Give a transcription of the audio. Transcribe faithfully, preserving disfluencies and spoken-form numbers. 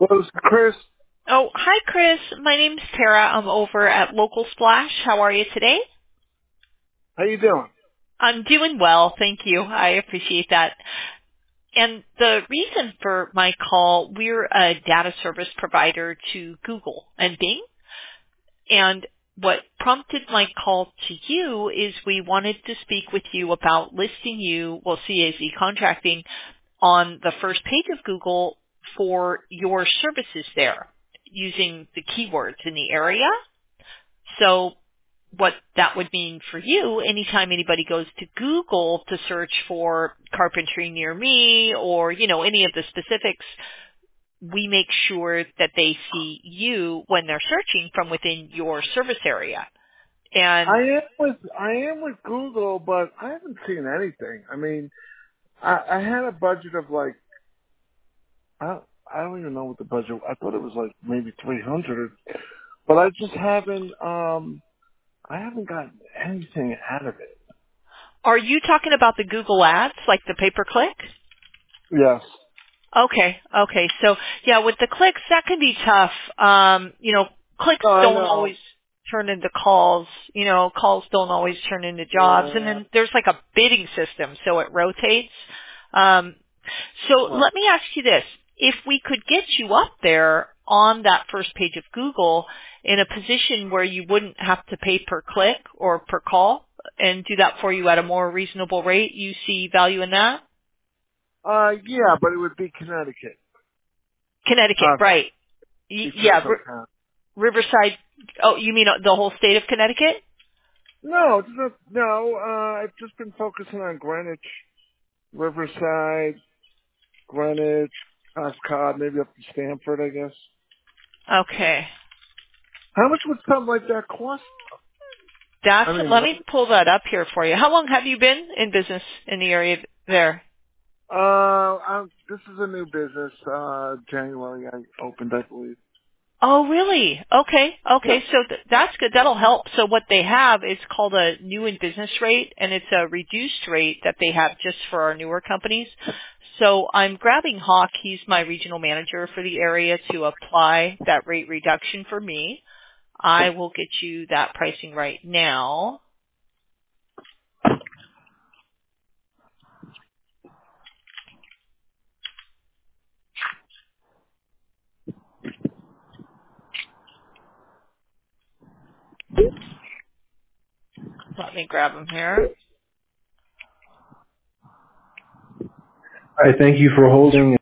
Well, it's Chris. Oh, hi, Chris. My name's Tara. I'm over at Local Splash. How are you today? How you doing? I'm doing well, thank you. I appreciate that. And the reason for my call, we're a data service provider to Google and Bing. And what prompted my call to you is we wanted to speak with you about listing you, well, C A Z Contracting, on the first page of Google for your services there using the keywords in the area. So what that would mean for you, anytime anybody goes to Google to search for carpentry near me or, you know, any of the specifics, we make sure that they see you when they're searching from within your service area. I And am with I am with Google, but I haven't seen anything. I mean, I, I had a budget of like I I don't even know what the budget. I thought it was like maybe three hundred, but I just haven't um I haven't gotten anything out of it. are you talking about the Google ads, like the pay-per-click? Yes. Okay, okay. So yeah, with the clicks, that can be tough. Um, you know, clicks Oh, I don't know. always turn into calls. You know, calls don't always turn into jobs. And Yeah. then there's like a bidding system, so it rotates. Um, so Well, let me ask you this. If we could get you up there on that first page of Google in a position where you wouldn't have to pay per click or per call and do that for you at a more reasonable rate, you see value in that? uh, yeah, but it would be Connecticut, Connecticut, uh, right. Y- be yeah, Fairfield County. Riverside. Oh, you mean the whole state of Connecticut? No, it's not, no. Uh, I've just been focusing on Greenwich, Riverside, Greenwich, Ascot, maybe up to Stamford, I guess. Okay. How much would something like that cost? That's, I mean, let me pull that up here for you. How long have you been in business in the area there? uh, I'm, this is a new business. Uh, January I opened, I believe. Oh, really? Okay. Yeah. Okay. So th- that's good. That'll help. So what they have is called a new in business rate, and it's a reduced rate that they have just for our newer companies. So I'm grabbing Hawk. He's my regional manager for the area to apply that rate reduction for me. I will get you that pricing right now. Let me grab him here. I thank you for holding.